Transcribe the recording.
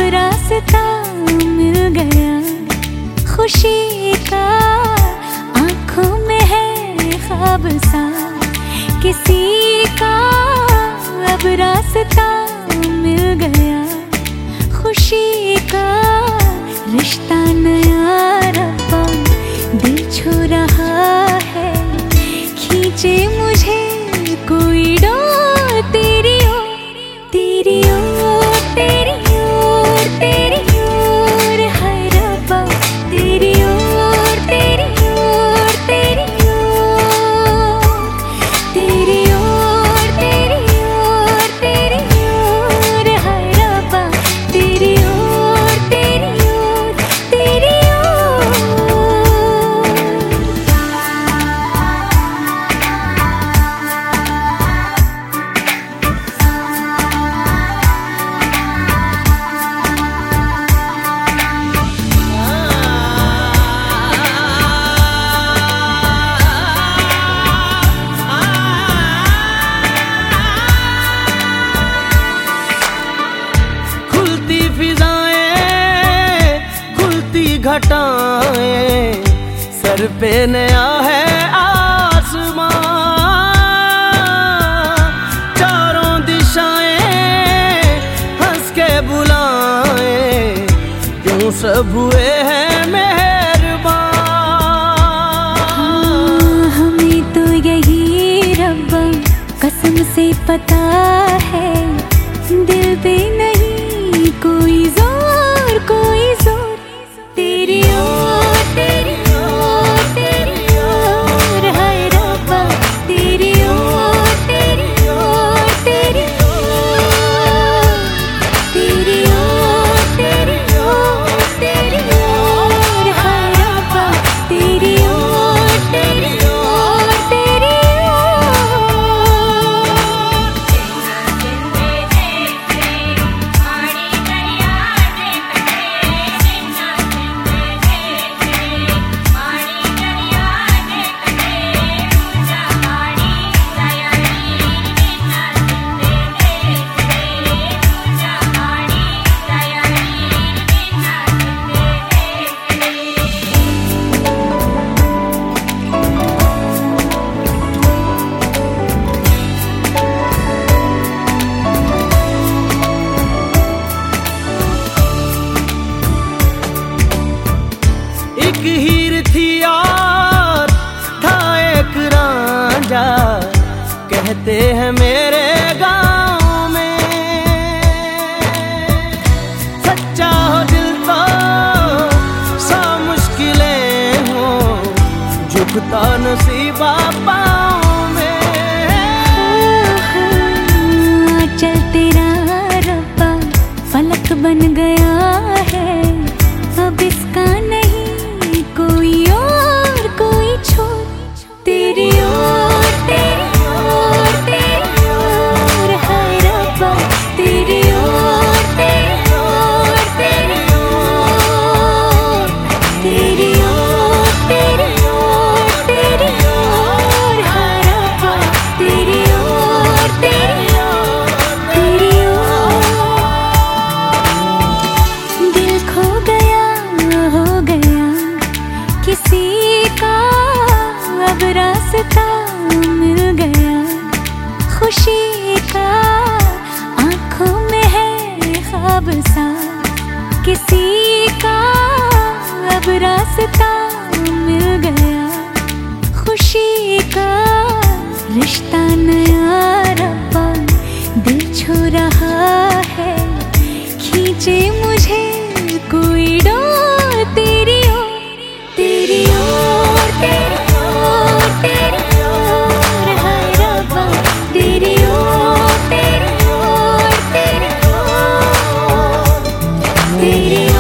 रास्ता मिल गया खुशी का, आँखों में है ख्वाब सा किसी का। अब रास्ता मिल गया खुशी का, रिश्ता नया रब्बा दिल छू रहा है, खींचे मुझे कोई डोर तेरी ओर, तेरी ओर, तेरी ओर, तेरी ओर है रब्बा, तेरी ओर, तेरी ओर, तेरी ओर, तेरी ओर, तेरी ओर, तेरी ओर है रब्बा, तेरी ओर, तेरी ओर, तेरी घटाएं, सर पे नया है आसमां, चारों दिशाएं हंस के बुलाएं, क्यों सब हुए हैं मेहरबान। हमें तो यही रब्बा कसम से पता है, दिल पे नहीं कोई जोर, कोई जोर, तेरी ओर, तेरी ओर, तेरी ओर है रब्बा, तेरी ओर, तेरी ओर, तेरी ओर, तेरी ओर, तेरी ओर, तेरी ओर है रब्बा, तेरी ओर, तेरी ओर, तेरी एक हीर थी और था एक रांझा, कहते हैं मेरे गांव में, सच्चा हो दिल तो सा मुश्किलें हो, झुकता नसीबा पाँव में। चल तेरा रब्बा फलक बन गया है, अब इसका नहीं कोई और कोई छोर, तेरी ओर, तेरी ओर, तेरी ओर है रब्बा, तेरी ओर, तेरी ओर, तेरी ओर, तेरी ओर, तेरी ओर, तेरी ओर है रब्बा, तेरी ओर, तेरी ओर, तेरी ओर। दिल खो गया हो गया किसी का, अब रास्ता मिल गया खुशी का, आँखों में है ख्वाब सा किसी का, अब रास्ता मिल गया खुशी का, रिश्ता नया रब्बा दिल छू रहा है, खींचे मुझे कोई डोर तेरी ओर, तेरी ओर, तेरी ओर, तेरी ओर है रब्बा, तेरी ओर, तेरी ओर, तेरी ओर, तेरी